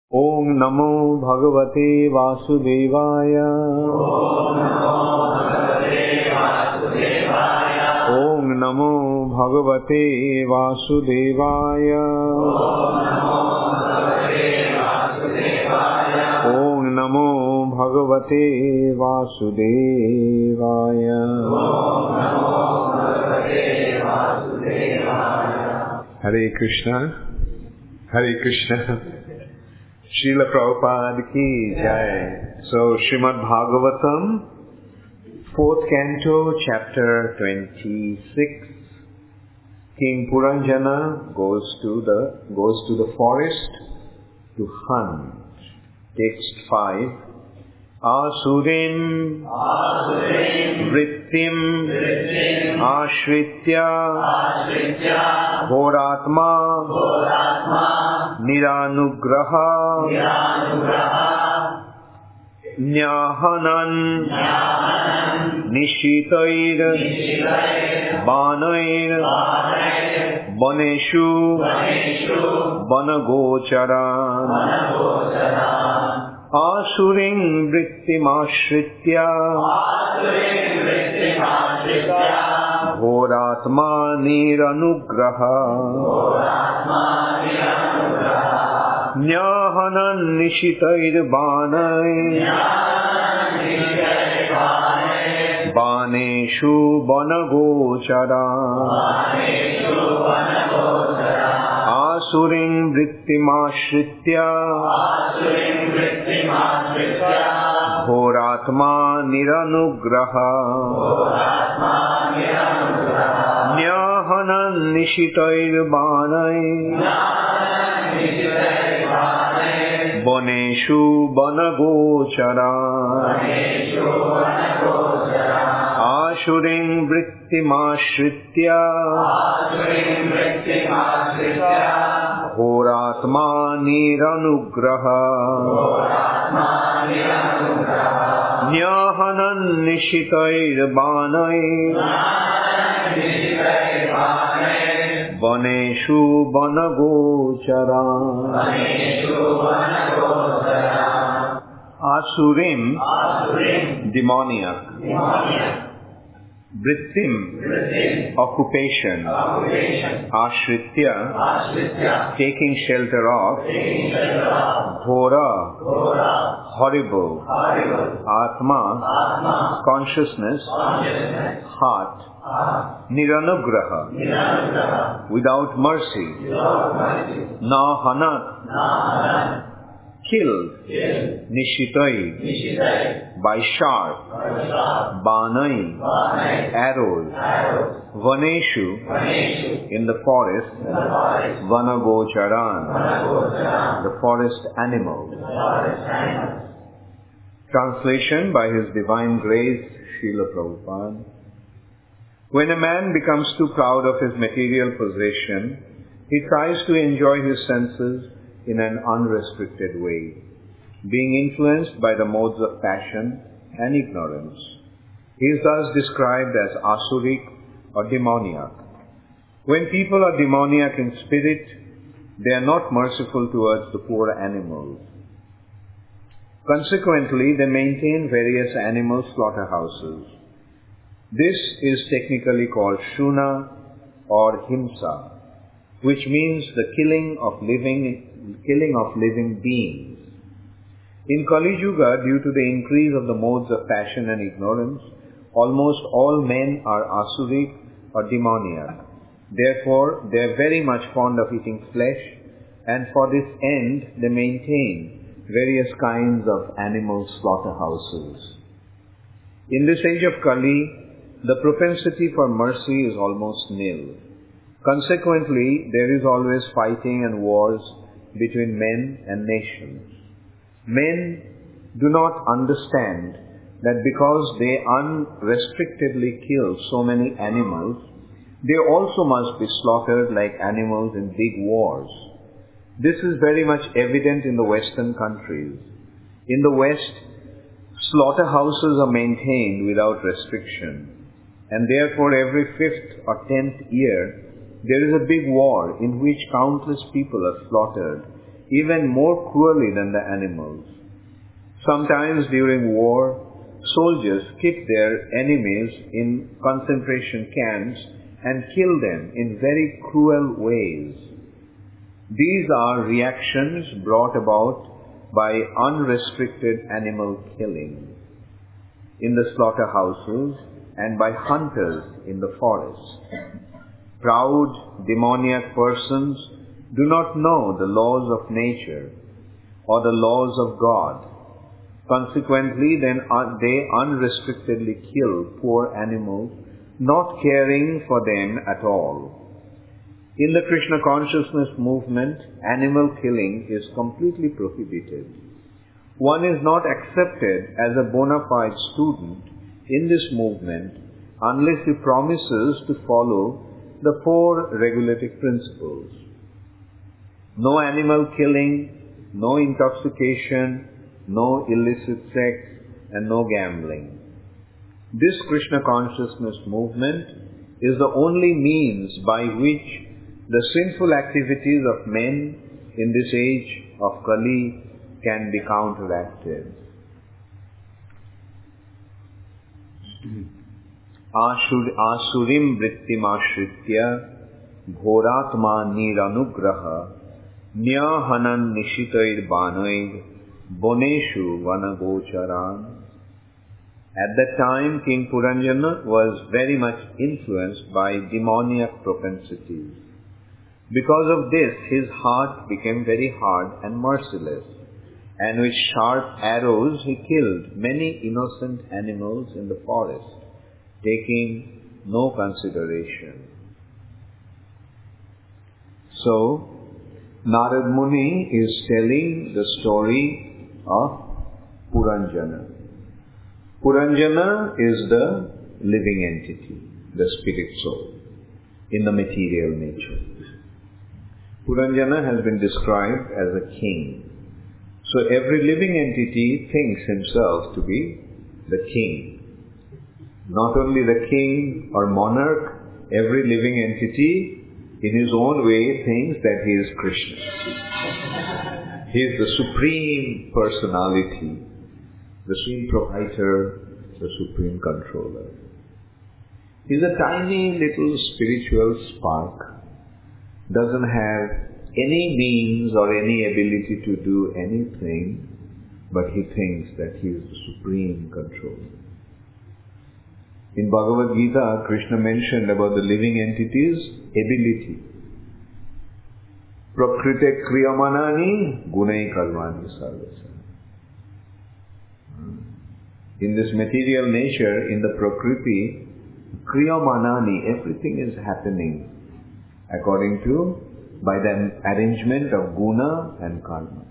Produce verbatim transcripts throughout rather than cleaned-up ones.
Om Namo Bhagavate Vasudevaya. Om Namo Bhagavate Vasudevaya. Om Namo Bhagavate Vasudevaya. Hare Krishna, Hare Krishna. Srila Prabhupada ki jai. So, Srimad Bhagavatam, fourth canto, chapter twenty-six. King Puranjana goes to the goes to the forest to hunt. Text five. Asurim, Vrittim, Ashritya, Ghoratma, Niranugraha, Nyahanan, Nishitair, Banair, Baneshu, Banagocharan. Asuring Vrittim Ashritya, Ghoratma Niranugraha, Nyahanan Nishitair Banai, Baneshu Banagochara. Asuring Vrittim Ashritya, Ghoratma Niranugraha, Nyahanan Nishitair Banai, Baneshu Banagochara. Asuring Vrittim Ashritya, Ghoratma Niranugraha, Nyahanan Nishitair Banai, Baneshu Banagochara. Asurim, demoniac. Vrittim, occupation. Ashritya, taking shelter of. Ghora, horrible. Atma, consciousness. Heart. Niranugraha, without mercy. Nahanat, killed. Nishitai, by sharp. Banai, arrows. Vaneshu, in the forest. Vanagocharan, the forest animals. Translation by His Divine Grace, Srila Prabhupada. When a man becomes too proud of his material possession, he tries to enjoy his senses in an unrestricted way, being influenced by the modes of passion and ignorance. He is thus described as asuric or demoniac. When people are demoniac in spirit, they are not merciful towards the poor animals. Consequently, they maintain various animal slaughterhouses. This is technically called Shuna or Himsa, which means the killing of living, killing of living beings. In Kali Yuga, due to the increase of the modes of passion and ignorance, almost all men are asuric or demoniac. Therefore, they are very much fond of eating flesh, and for this end they maintain various kinds of animal slaughterhouses. In this age of Kali, the propensity for mercy is almost nil. Consequently, there is always fighting and wars between men and nations. Men do not understand that because they unrestrictedly kill so many animals, they also must be slaughtered like animals in big wars. This is very much evident in the Western countries. In the West, slaughterhouses are maintained without restriction. And therefore every fifth or tenth year, there is a big war in which countless people are slaughtered even more cruelly than the animals. Sometimes during war, soldiers keep their enemies in concentration camps and kill them in very cruel ways. These are reactions brought about by unrestricted animal killing in the slaughterhouses and by hunters in the forest. Proud, demoniac persons do not know the laws of nature or the laws of God. Consequently, then they unrestrictedly kill poor animals, not caring for them at all. In the Krishna consciousness movement, animal killing is completely prohibited. One is not accepted as a bona fide student in this movement unless he promises to follow the four regulative principles. No animal killing, no intoxication, no illicit sex, and no gambling. This Krishna consciousness movement is the only means by which the sinful activities of men in this age of Kali can be counteracted. Asurim vrittim ashritya ghoratma niranugraha nyahanan nishitair banoid boneshu vanagocharan. At that time, King Puranjana was very much influenced by demoniac propensities. Because of this, his heart became very hard and merciless, and with sharp arrows he killed many innocent animals in the forest, taking no consideration. So, Narad Muni is telling the story of Puranjana. Puranjana is the living entity, the spirit soul, in the material nature. Puranjana has been described as a king. So every living entity thinks himself to be the king. Not only the king or monarch, every living entity in his own way thinks that he is Krishna. He is the supreme personality, the supreme proprietor, the supreme controller. He is a tiny little spiritual spark, doesn't have any means or any ability to do anything, but he thinks that he is the supreme controller. In Bhagavad Gita, Krishna mentioned about the living entities' ability. Prakrite kriyamanani gunai karmani sarvasa. In this material nature, in the Prakriti, kriyamanani, everything is happening according to, by the arrangement of guna and karma.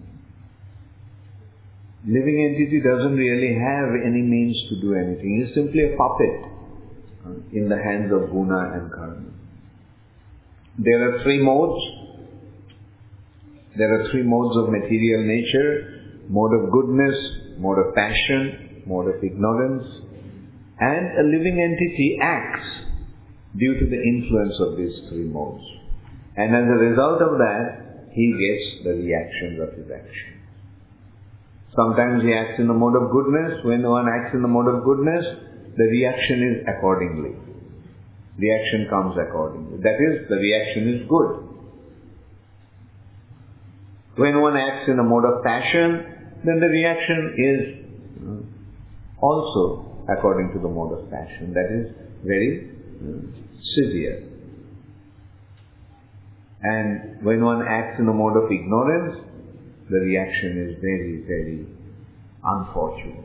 Living entity doesn't really have any means to do anything. He's simply a puppet in the hands of guna and karma. There are three modes. There are three modes of material nature: mode of goodness, mode of passion, mode of ignorance. And a living entity acts due to the influence of these three modes. And as a result of that, he gets the reactions of his action. Sometimes he acts in the mode of goodness. When one acts in the mode of goodness, the reaction is accordingly. Reaction comes accordingly. That is, the reaction is good. When one acts in the mode of passion, then the reaction is also according to the mode of passion. That is very severe. And when one acts in the mode of ignorance, the reaction is very, very unfortunate.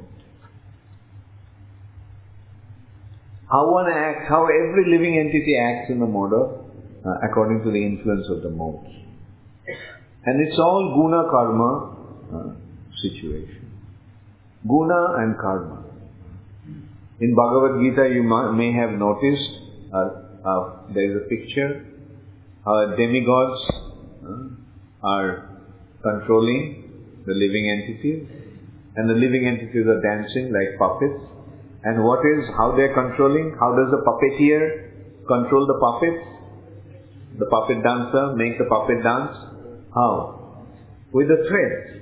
How one acts, how every living entity acts in the mode of, uh, according to the influence of the modes. And it's all guna karma uh, situation. Guna and karma. In Bhagavad Gita, you may have noticed, uh, uh, there is a picture, how demigods uh, are controlling the living entities, and the living entities are dancing like puppets. And what is, how they are controlling? How does the puppeteer control the puppets? The puppet dancer make the puppet dance? How? with the threads.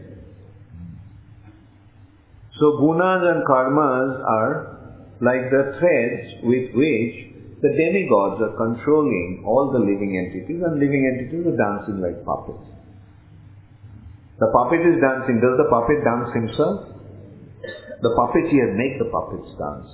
So gunas and karmas are like the threads with which the demigods are controlling all the living entities, and living entities are dancing like puppets. The puppet is dancing. Does the puppet dance himself? The puppeteer makes the puppets dance.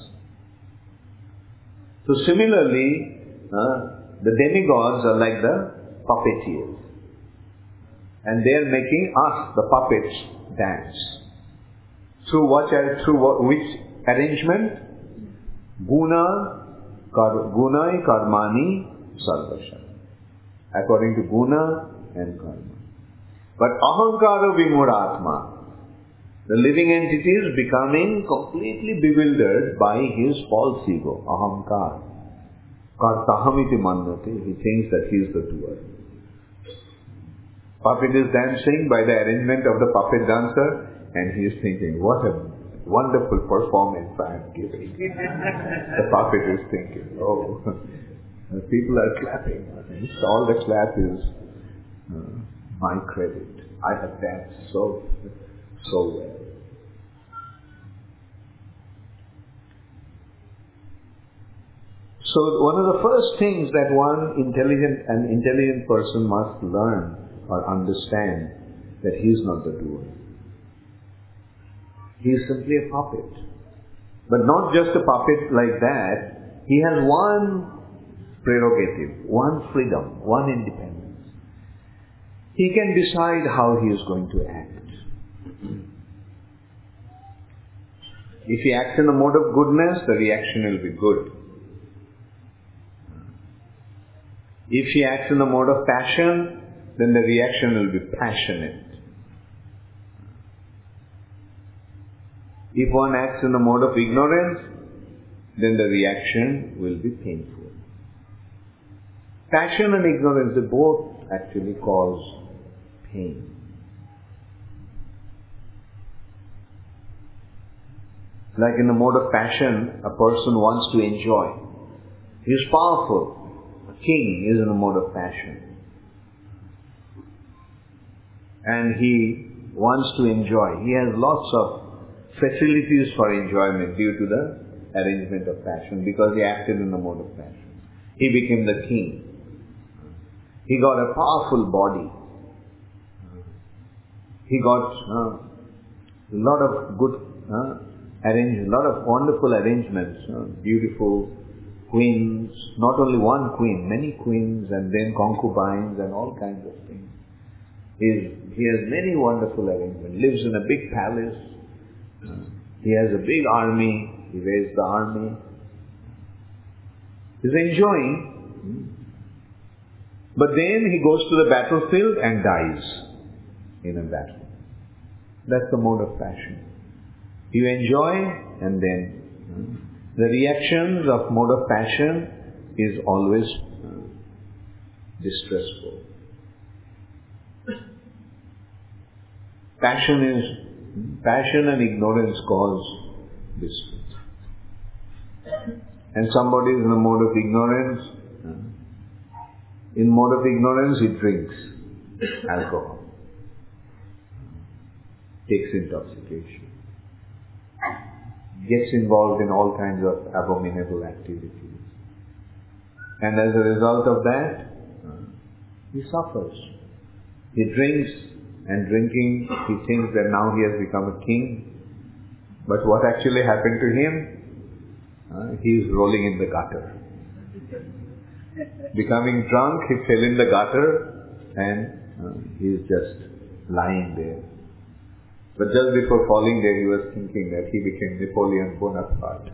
So similarly, uh, the demigods are like the puppeteers. And they are making us, the puppets, dance. Through what? Through what, which arrangement? Guna, kar, gunai karmani sarvasha. According to guna and karma. But ahankara vimuratma, the living entity is becoming completely bewildered by his false ego, ahankar. Kartahamiti mannati, he thinks that he is the doer. Puppet is dancing by the arrangement of the puppet dancer, and he is thinking, what a wonderful performance I am giving. The puppet is thinking, oh, people are clapping. All the clap is uh, my credit. I have danced so, so well. So one of the first things that one intelligent, an intelligent person must learn or understand, that he is not the doer. He is simply a puppet. But not just a puppet like that. He has one prerogative, one freedom, one independence. He can decide how he is going to act. If he acts in a mode of goodness, the reaction will be good. If he acts in a mode of passion, then the reaction will be passionate. If one acts in a mode of ignorance, then the reaction will be painful. Passion and ignorance, they both actually cause pain. Like in the mode of passion, a person wants to enjoy. He is powerful. A king is in a mode of passion. And he wants to enjoy. He has lots of facilities for enjoyment due to the arrangement of passion, because he acted in a mode of passion. He became the king. He got a powerful body. He got a uh, lot of good uh, arrangements, a lot of wonderful arrangements, uh, beautiful queens, not only one queen, many queens, and then concubines and all kinds of things. He's, he has many wonderful arrangements, lives in a big palace, he has a big army, he raised the army. He's enjoying, but then he goes to the battlefield and dies in a battle. That's the mode of passion. You enjoy, and then the reactions of mode of passion is always distressful. Passion is Passion and ignorance cause distress. And somebody is in a mode of ignorance. In mode of ignorance, he drinks alcohol, takes intoxication, gets involved in all kinds of abominable activities. And as a result of that, he suffers. He drinks, and drinking, he thinks that now he has become a king. But what actually happened to him? Uh, he is rolling in the gutter. Becoming drunk, he fell in the gutter, and uh, he is just lying there. But just before falling there, he was thinking that he became Napoleon Bonaparte.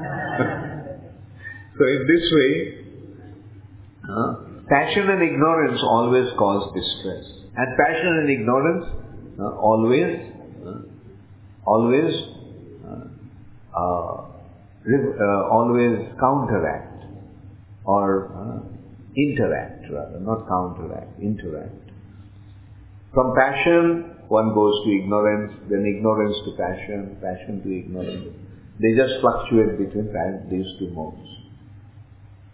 So in this way, uh, passion and ignorance always cause distress. And passion and ignorance uh, always, uh, always, uh, uh, uh, always counteract or uh, interact rather, not counteract, interact. From passion, one goes to ignorance, then ignorance to passion, passion to ignorance. They just fluctuate between these two modes.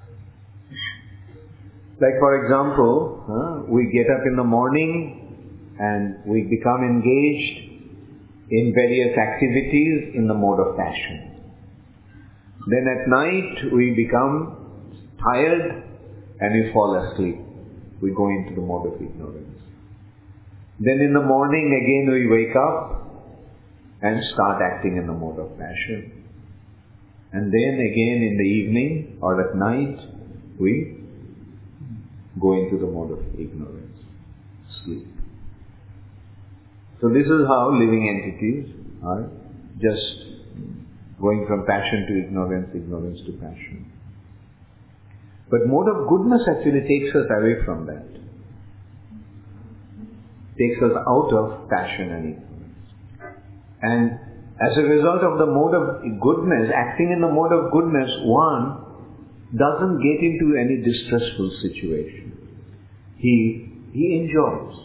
Like for example, uh, we get up in the morning and we become engaged in various activities in the mode of passion. Then at night we become tired and we fall asleep. We go into the mode of ignorance. Then in the morning again we wake up and start acting in the mode of passion. And then again in the evening or at night, we go into the mode of ignorance, sleep. So this is how living entities are just going from passion to ignorance, ignorance to passion. But mode of goodness actually takes us away from that. Takes us out of passion and ignorance. And as a result of the mode of goodness, acting in the mode of goodness, one doesn't get into any distressful situation. He, he enjoys.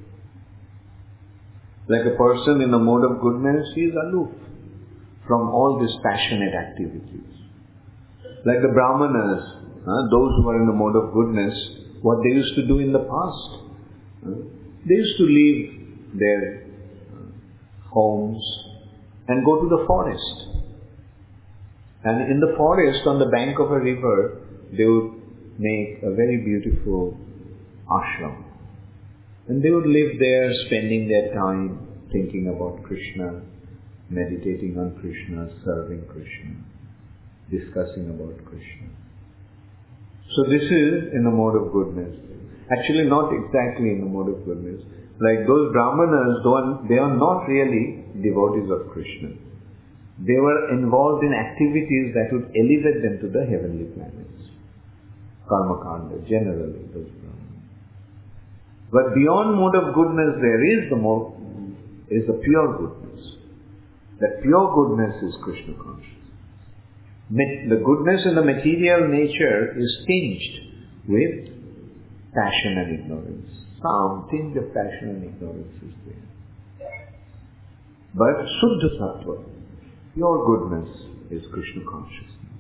Like a person in the mode of goodness, he is aloof from all these passionate activities. Like the Brahmanas, uh, those who are in the mode of goodness, what they used to do in the past. Uh, they used to leave their homes and go to the forest. And in the forest, on the bank of a river, they would make a very beautiful ashram. And they would live there, spending their time thinking about Krishna, meditating on Krishna, serving Krishna, discussing about Krishna. So this is in the mode of goodness. Actually not exactly in the mode of goodness. Like those Brahmanas, they are not really devotees of Krishna. They were involved in activities that would elevate them to the heavenly planets. Karma Kanda, generally, those Brahmanas. But beyond mode of goodness, there is the more, is the pure goodness. That pure goodness is Krishna consciousness. The goodness in the material nature is tinged with passion and ignorance. Some tinge of passion and ignorance is there. But Suddha Sattva, pure goodness, is Krishna consciousness.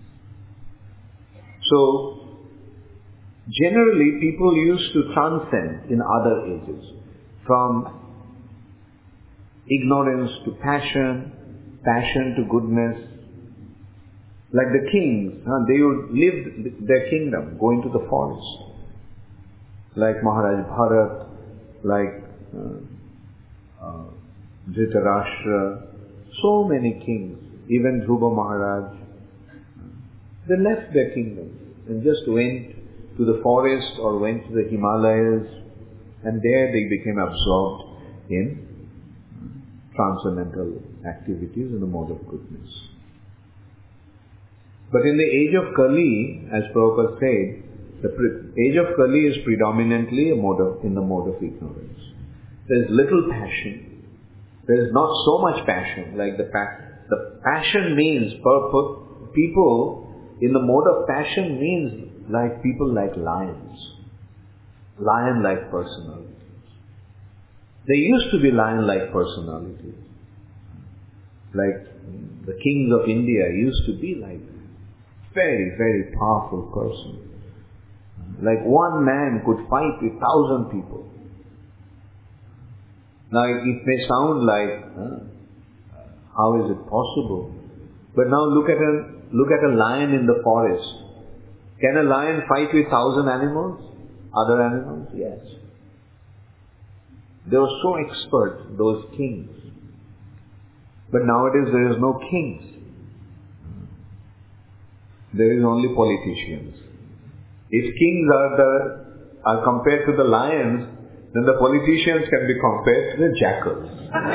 So, generally people used to transcend in other ages from ignorance to passion, passion to goodness. Like the kings, huh, they would live their kingdom, go into the forest. Like Maharaj Bharat, like uh, uh, Dhritarashtra, so many kings, even Dhruva Maharaj, they left their kingdoms and just went to the forest or went to the Himalayas, and there they became absorbed in transcendental activities in the mode of goodness. But in the age of Kali, as Prabhupada said, the age of Kali is predominantly a mode of, in the mode of ignorance. There is little passion. There is not so much passion. Like the pa- the passion means, per, per, people in the mode of passion means like people like lions. Lion-like personalities. There used to be lion-like personalities. Like the kings of India used to be like that. Very, very powerful person. Like one man could fight with thousand people. Now it may sound like, huh, how is it possible? But now look at a look at a lion in the forest. Can a lion fight with thousand animals? Other animals? Yes. They were so expert, those kings. But nowadays there is no kings. There is only politicians. If kings are the are compared to the lions, then the politicians can be compared to the jackals.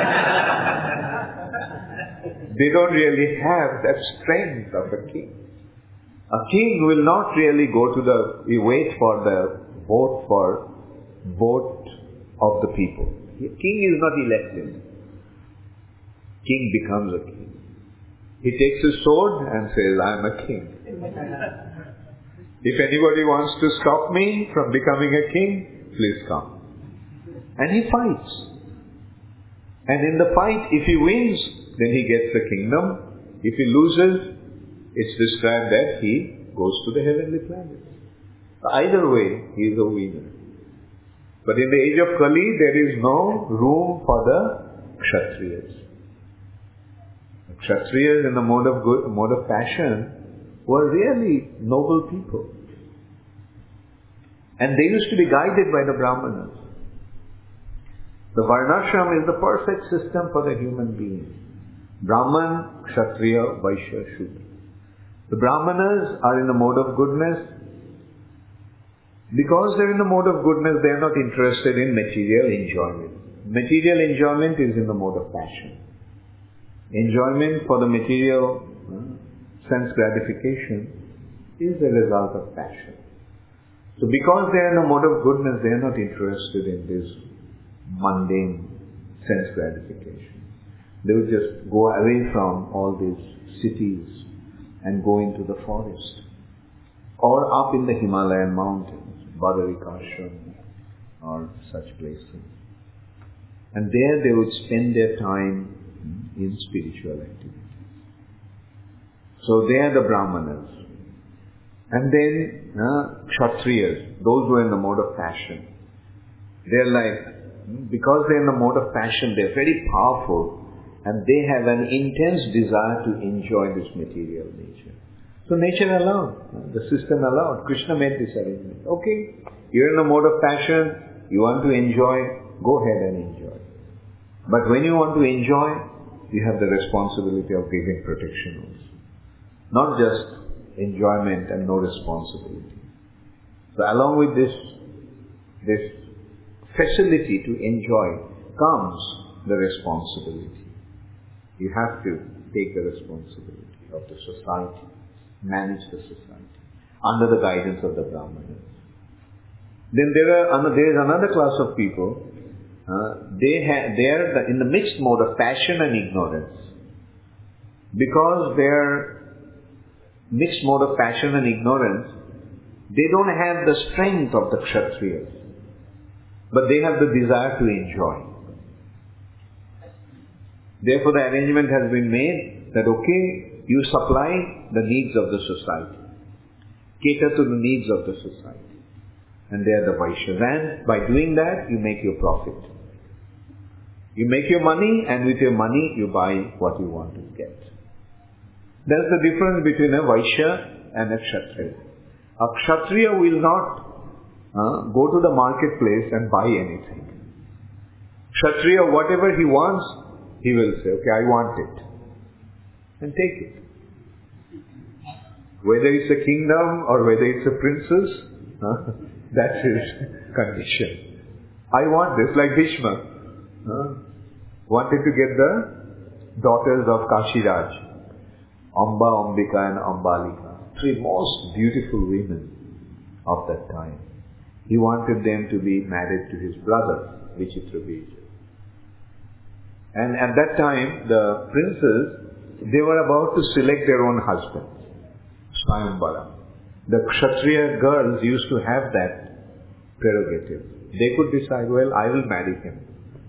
They don't really have that strength of a king. A king will not really go to the, we wait for the vote for vote of the people. A king is not elected. King becomes a king. He takes his sword and says, I am a king. If anybody wants to stop me from becoming a king, please come. And he fights. And in the fight, if he wins, then he gets the kingdom. If he loses, it's described that he goes to the heavenly planet. Either way, he is a winner. But in the age of Kali, there is no room for the Kshatriyas. The Kshatriyas in the mode of good, mode of passion were really noble people. And they used to be guided by the Brahmanas. The Varnashram is the perfect system for the human being. Brahman, Kshatriya, Vaishya, Shudra. The Brahmanas are in the mode of goodness. Because they're in the mode of goodness, they are not interested in material enjoyment. Material enjoyment is in the mode of passion. Enjoyment for the material uh, sense gratification is a result of passion. So because they are in the mode of goodness, they are not interested in this mundane sense gratification. They would just go away from all these cities and go into the forest or up in the Himalayan mountains, Badarikashram or such places. And there they would spend their time in spiritual activity. So they are the Brahmanas. And then uh, Kshatriyas, those who are in the mode of passion. They're like, because they're in the mode of passion, they're very powerful and they have an intense desire to enjoy this material nature. So nature allowed, the system allowed. Krishna made this arrangement. Okay, you're in the mode of passion, you want to enjoy, go ahead and enjoy. But when you want to enjoy, you have the responsibility of giving protection also. Not just enjoyment and no responsibility. So along with this, this facility to enjoy comes the responsibility. You have to take the responsibility of the society, manage the society under the guidance of the Brahmanas. Then there are there is another class of people. Uh, they ha- they are the, in the mixed mode of passion and ignorance. Because they are mixed mode of passion and ignorance, they don't have the strength of the Kshatriyas, but they have the desire to enjoy. Therefore the arrangement has been made that okay, you supply the needs of the society, cater to the needs of the society, and they are the Vaishyas. And by doing that, you make your profit. You make your money, and with your money you buy what you want to get. That's the difference between a Vaishya and a Kshatriya. A Kshatriya will not uh, go to the marketplace and buy anything. Kshatriya, whatever he wants, he will say, okay, I want it. And take it. Whether it's a kingdom or whether it's a princess, uh, that's his condition. I want this, like Bhishma. Uh, wanted to get the daughters of Kashiraj, Amba, Ambika and Ambalika, three most beautiful women of that time. He wanted them to be married to his brother, Vichitrabija. And at that time, the princes, they were about to select their own husbands, Swayambara. The Kshatriya girls used to have that prerogative. They could decide, well, I will marry him.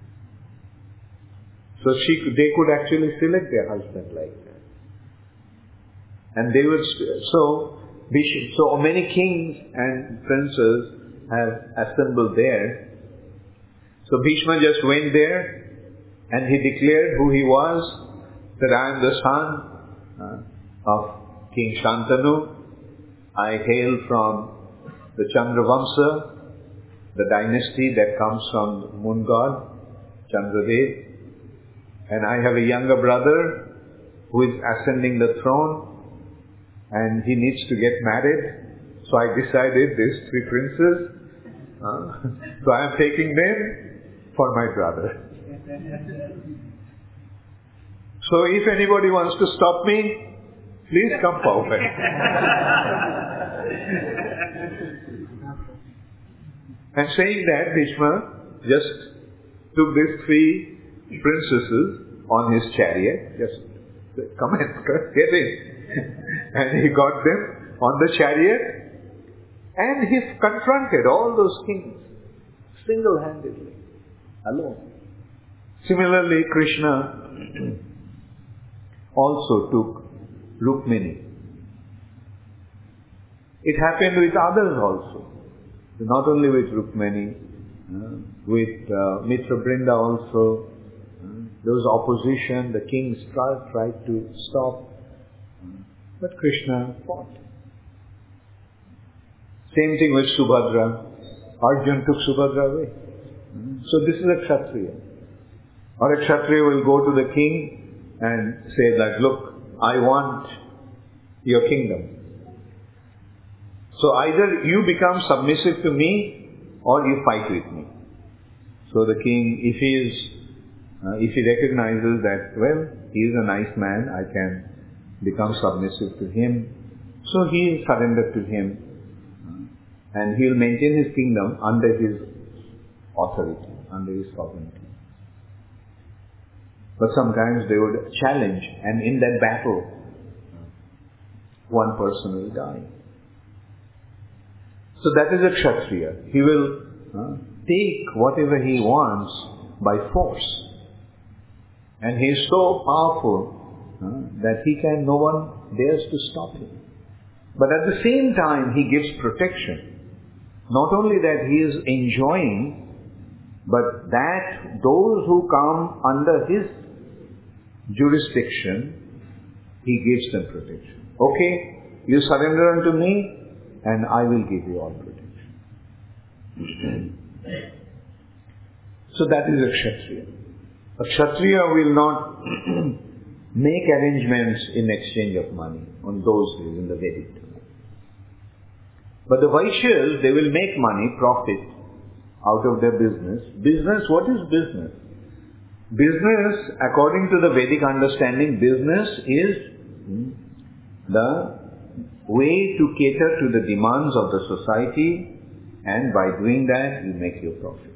So she, they could actually select their husband like that. And they would, so, so many kings and princes have assembled there. So Bhishma just went there and he declared who he was, that I am the son uh, of King Shantanu. I hail from the Chandravamsa, the dynasty that comes from the moon god, Chandradev. And I have a younger brother who is ascending the throne and he needs to get married. So I decided these three princes, uh, so I am taking them for my brother. So if anybody wants to stop me, please come forward. And saying that, Bhishma just took these three princesses on his chariot, just come and get in. And he got them on the chariot and he confronted all those kings single-handedly, alone. Similarly, Krishna also took Rukmini. It happened with others also. Not only with Rukmini, Uh, with uh, Mitra Brinda also, uh, there was opposition, the kings tried, tried to stop, uh, but Krishna fought. Same thing with Subhadra. Arjun took Subhadra away. Uh, so this is a Kshatriya. Or a Kshatriya will go to the king and say that, look, I want your kingdom. So either you become submissive to me or you fight with me. So the king, if he is, uh, if he recognizes that, well, he is a nice man, I can become submissive to him. So he is surrendered to him. Uh, and he will maintain his kingdom under his authority, under his sovereignty. But sometimes they would challenge, and in that battle, one person will die. So that is a Kshatriya. He will uh, take whatever he wants by force. And he is so powerful uh, that he can, no one dares to stop him. But at the same time, he gives protection. Not only that he is enjoying, but that those who come under his jurisdiction, he gives them protection. Okay, you surrender unto me, and I will give you all protection. So that is a Kshatriya. A Kshatriya will not make arrangements in exchange of money on those days in the Vedic time. But the Vaishyas, they will make money, profit out of their business. Business, what is business? Business, according to the Vedic understanding, business is the way to cater to the demands of the society, and by doing that you make your profit.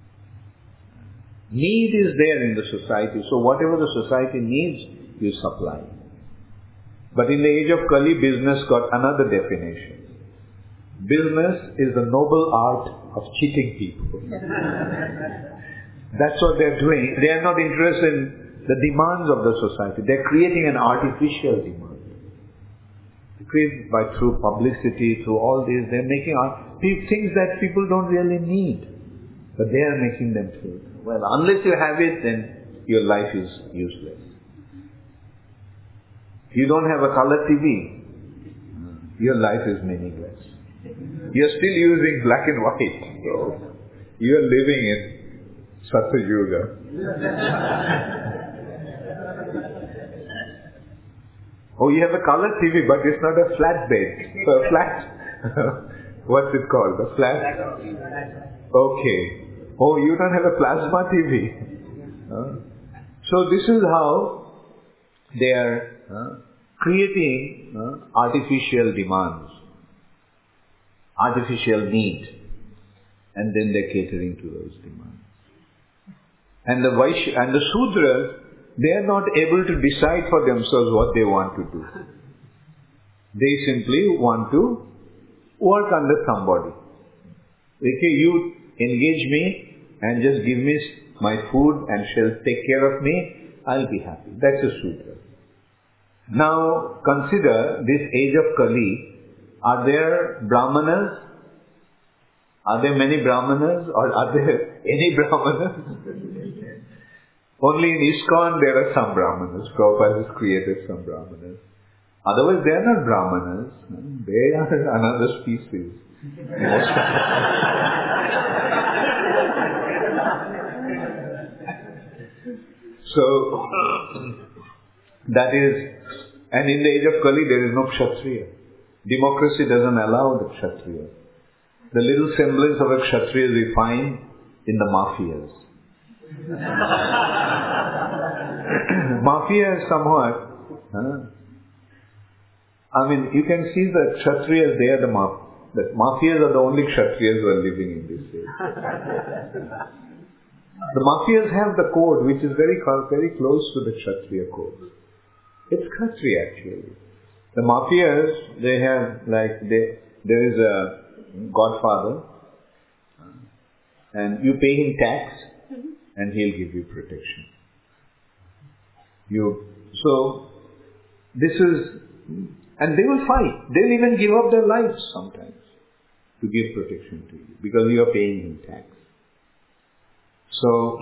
Need is there in the society, so whatever the society needs, you supply. But in the age of Kali, business got another definition. Business is the noble art of cheating people. That's what they're doing. They are not interested in the demands of the society. They're creating an artificial demand. Created by through publicity, through all this, they're making art, things that people don't really need. But they are making them feel. Well, unless you have it, then your life is useless. You don't have a color T V, your life is meaningless. You're still using black and white. So you're living in Satyuga. Oh, you have a color T V, but it's not a flat bed. A flat, what's it called? A flat? Okay. Oh, you don't have a plasma T V. Uh, so this is how they are uh, creating uh, artificial demands, artificial need, and then they're catering to those demands. And the Vaishya and the Sudras, they are not able to decide for themselves what they want to do. They simply want to work under somebody. Okay, you engage me and just give me my food and shall take care of me, I'll be happy. That's a Sudra. Now consider this age of Kali. Are there Brahmanas? Are there many Brahmanas? Or are there any Brahmanas? Only in ISKCON there are some Brahmanas. Prabhupada has created some Brahmanas. Otherwise they are not Brahmanas. They are another species. So, that is, and in the age of Kali there is no Kshatriya. Democracy doesn't allow the Kshatriya. The little semblance of a Kshatriya we find in the mafias. Mafia is somewhat, huh? I mean, you can see the Kshatriyas, they are the mafia. The mafias are the only Kshatriyas who are living in this age. The mafias have the code which is very very close to the Kshatriya code. It's Kshatriya actually. The mafias, they have like, they, there is a godfather and you pay him tax and he'll give you protection. You, so, this is, and they will fight. They'll even give up their lives sometimes to give protection to you because you are paying him tax. So,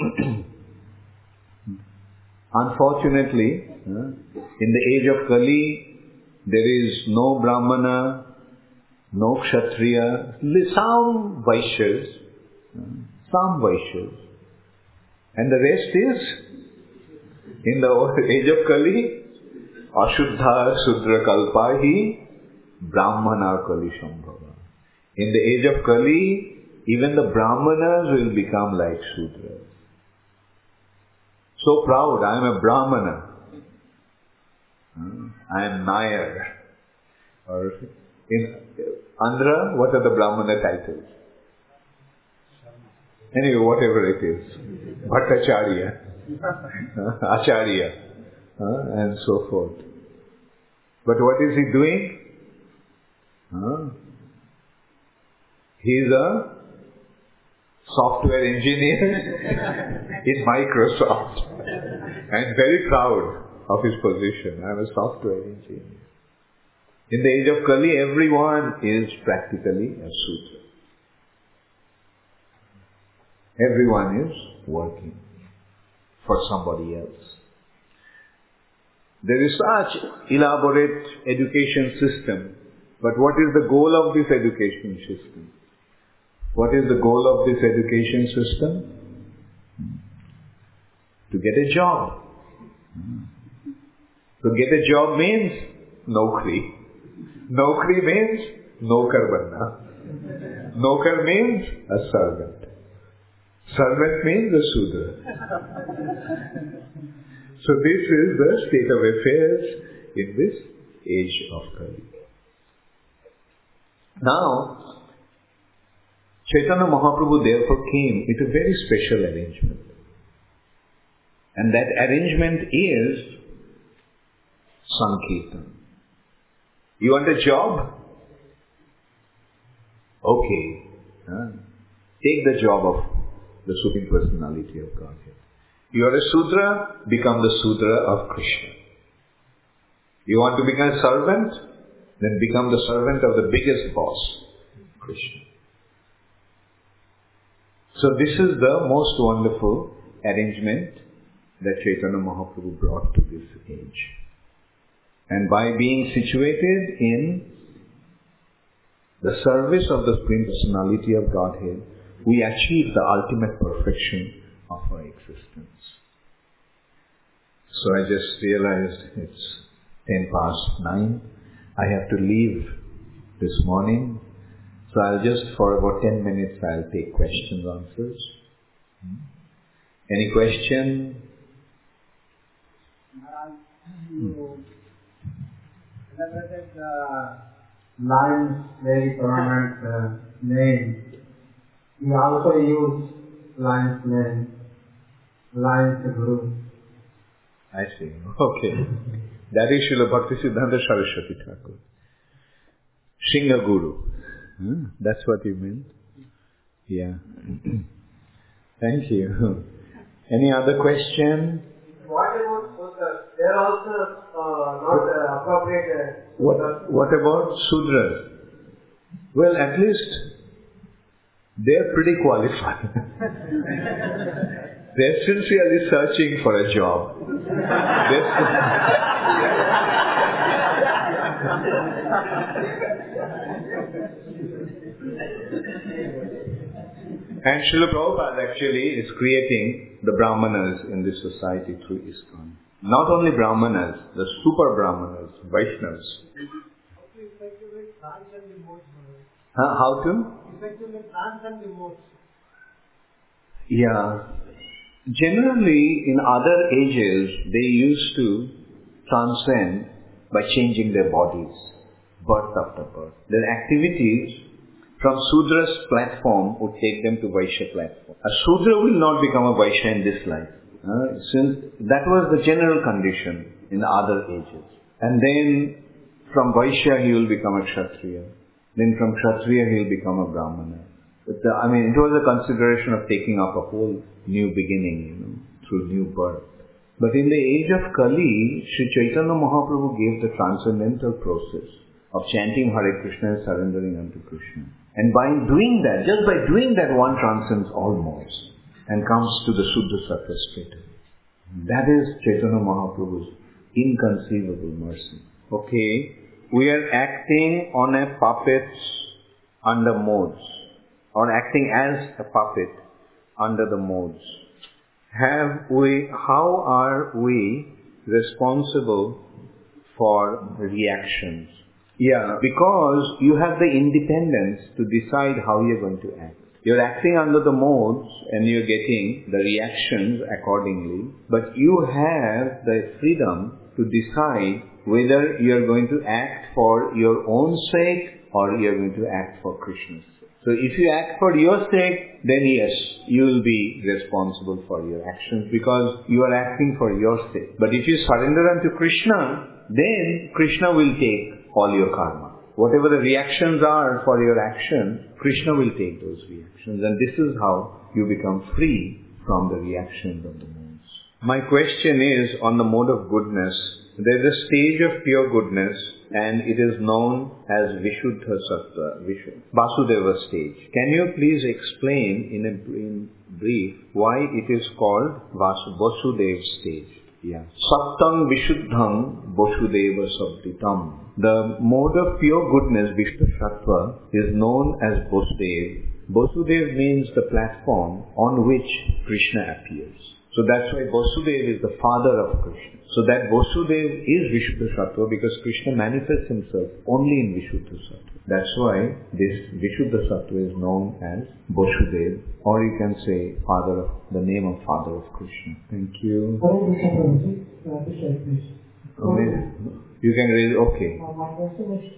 unfortunately, in the age of Kali, there is no Brahmana, no Kshatriya, some Vaishyas, some Vaishyas. And the rest is, in the age of Kali, Ashuddha Sudra Kalpahi Brahmana Kali Shambhava. In the age of Kali, even the Brahmanas will become like Sudras. So proud, I am a Brahmana. I am Nayar. Or in Andhra, what are the Brahmana titles? Anyway, whatever it is. Bhattacharya, Acharya, uh, and so forth. But what is he doing? Uh, he is a software engineer in Microsoft and very proud of his position. I am a software engineer. In the age of Kali, everyone is practically a Sudra. Everyone is working for somebody else. There is such elaborate education system, but what is the goal of this education system? What is the goal of this education system? To get a job. To get a job means Naukri. Naukri means Nokar banna. Nokar means a servant. Servant means a Sudra. So this is the state of affairs in this age of Kali. Now, Chaitanya Mahaprabhu therefore came with a very special arrangement. And that arrangement is Sankirtan. You want a job? Okay. Huh? Take the job of the Supreme Personality of Godhead. You are a Sudra, become the Sudra of Krishna. You want to become a servant? Then become the servant of the biggest boss, Krishna. So this is the most wonderful arrangement that Chaitanya Mahaprabhu brought to this age. And by being situated in the service of the Supreme Personality of Godhead, we achieve the ultimate perfection of our existence. So I just realized it's ten past nine. I have to leave this morning. So I'll just, for about ten minutes, I'll take questions, answers. Hmm? Any question? You celebrated the Lion's very prominent uh, name. We also use Lion's name, Lion's Guru. I see. Okay. That is Srila Bhaktisiddhanta Saraswati Thakur. Shinga Guru. Hmm? That's what you meant? Yeah. Thank you. Any other question? What about Sudras? They are also uh, not uh, appropriate. Uh, what, what about Sudras? Well, at least they are pretty qualified. They are sincerely searching for a job. And Srila Prabhupada actually is creating the Brahmanas in this society through ISKCON. Not only Brahmanas, the super Brahmanas, Vaishnavas. How to effectively transcend the modes? Huh? How to? Effectively transcend the modes. Yeah. Generally, in other ages, they used to transcend by changing their bodies, birth after birth. Their activities from Sudra's platform would take them to Vaishya platform. A Sudra will not become a Vaishya in this life. Uh, since that was the general condition in the other ages. And then from Vaishya he will become a Kshatriya. Then from Kshatriya he will become a Brahmana. But the, I mean, it was a consideration of taking up a whole new beginning, you know, through new birth. But in the age of Kali, Sri Chaitanya Mahaprabhu gave the transcendental process of chanting Hare Krishna and surrendering unto Krishna. And by doing that, just by doing that, one transcends all modes. and comes to the Shuddha Sattva straight away. That is Chaitanya Mahaprabhu's inconceivable mercy. Okay, we are acting on a puppet under modes, or acting as a puppet under the modes. Have we, how are we responsible for reactions? Yeah, because you have the independence to decide how you're going to act. You're acting under the modes and you're getting the reactions accordingly, but you have the freedom to decide whether you're going to act for your own sake or you're going to act for Krishna's sake. So if you act for your sake, then yes, you will be responsible for your actions because you are acting for your sake. But if you surrender unto Krishna, then Krishna will take all your karma. Whatever the reactions are for your action, Krishna will take those reactions. And this is how you become free from the reactions of the modes. My question is on the mode of goodness. There is a stage of pure goodness and it is known as Vishuddha Sattva, Vishuddha, Vasudeva stage. Can you please explain in a in brief why it is called Vasu, Vasudeva stage? Yeah. Sattam Vishuddham Vasudeva Sabditam. The mode of pure goodness, Vishuddha Sattva, is known as Vasudeva. Vasudeva means the platform on which Krishna appears. So that's why Vasudeva is the father of Krishna. So that Vasudeva is Vishuddha Sattva because Krishna manifests himself only in Vishuddha Sattva. That's why this Vishuddha Sattva is known as Vasudeva, or you can say father of, the name of father of Krishna. Thank you. Okay. You can raise, okay. Uh, my question is,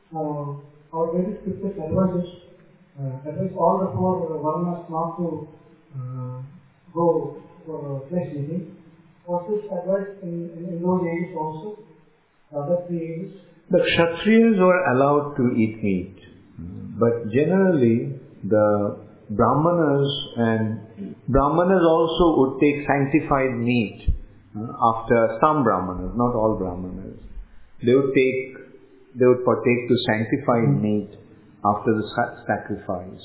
uh, our Vedic scriptures advises, uh, advise all the four uh, Varnas not to uh, go for flesh eating. Was this advice in, in, in those ages also? Other three ages? The Kshatriyas were allowed to eat meat. But generally, the Brahmanas and Brahmanas also would take sanctified meat uh, after some Brahmanas, not all Brahmanas. They would take, they would partake to sanctified meat after the sa- sacrifice.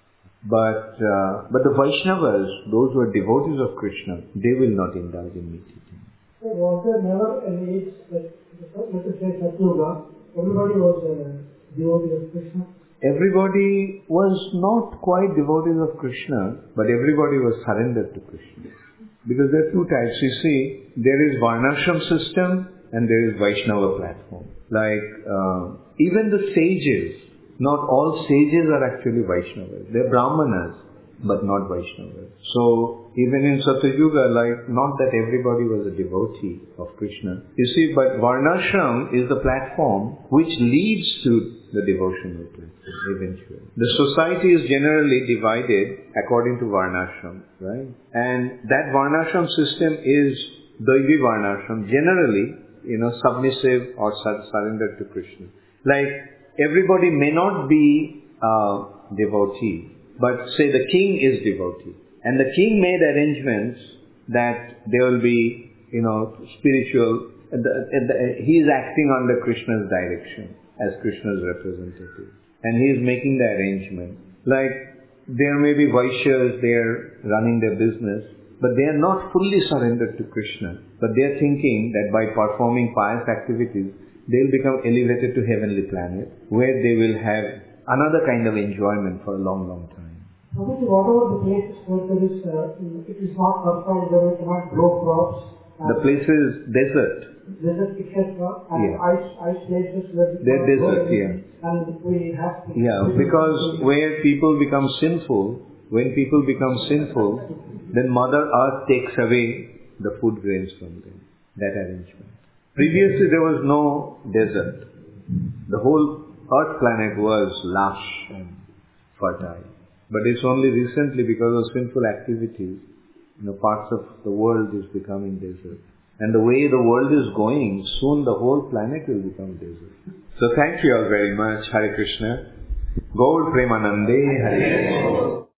But uh, but the Vaishnavas, those who are devotees of Krishna, they will not indulge in meat eating. So was there never an age that, let us say Satyuga, everybody was a devotee of Krishna? Everybody was not quite devotees of Krishna, but everybody was surrendered to Krishna. Because there are two types. You see, there is Varnashram system and there is Vaishnava platform. Like uh, even the sages, not all sages are actually Vaishnavas. They are Brahmanas, but not Vaishnavas. So, even in Satyuga, like, not that everybody was a devotee of Krishna. You see, but Varnashram is the platform which leads to the devotional platform, eventually. The society is generally divided according to Varnashram, right? And that Varnashram system is Daivi Varnashram, generally, you know, submissive or surrendered to Krishna. Like, everybody may not be uh, devotee, but say the king is devotee. And the king made arrangements that there will be, you know, spiritual, the, the, he is acting under Krishna's direction as Krishna's representative. And he is making the arrangement. Like, there may be Vaishyas, they are running their business, but they are not fully surrendered to Krishna. But they are thinking that by performing pious activities, they will become elevated to heavenly planet, where they will have another kind of enjoyment for a long, long time. Obviously, whatever the places where there is, uh, it is not fertile, where we cannot grow crops. The place is desert. Desert, et cetera. And Yeah. ice, ice places where we They're cannot grow desert, anything. And we have to... Yeah, because where people become sinful, when people become sinful, then Mother Earth takes away the food grains from them. That arrangement. Previously there was no desert. The whole Earth planet was lush and fertile. But it's only recently because of sinful activities, you know, parts of the world is becoming desert. And the way the world is going, soon the whole planet will become desert. So thank you all very much. Hare Krishna. Gaur Premanande Hare Krishna.